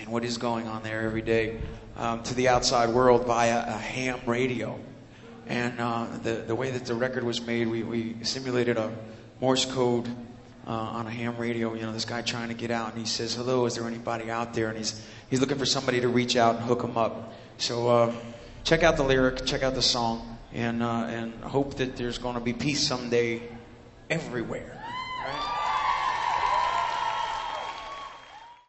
and what is going on there every day to the outside world via a ham radio. And the way that the record was made, we simulated a Morse code on a ham radio. You know, this guy trying to get out, and he says, "Hello, is there anybody out there?" And he's looking for somebody to reach out and hook him up. So check out the lyric, check out the song, and hope that there's going to be peace someday everywhere.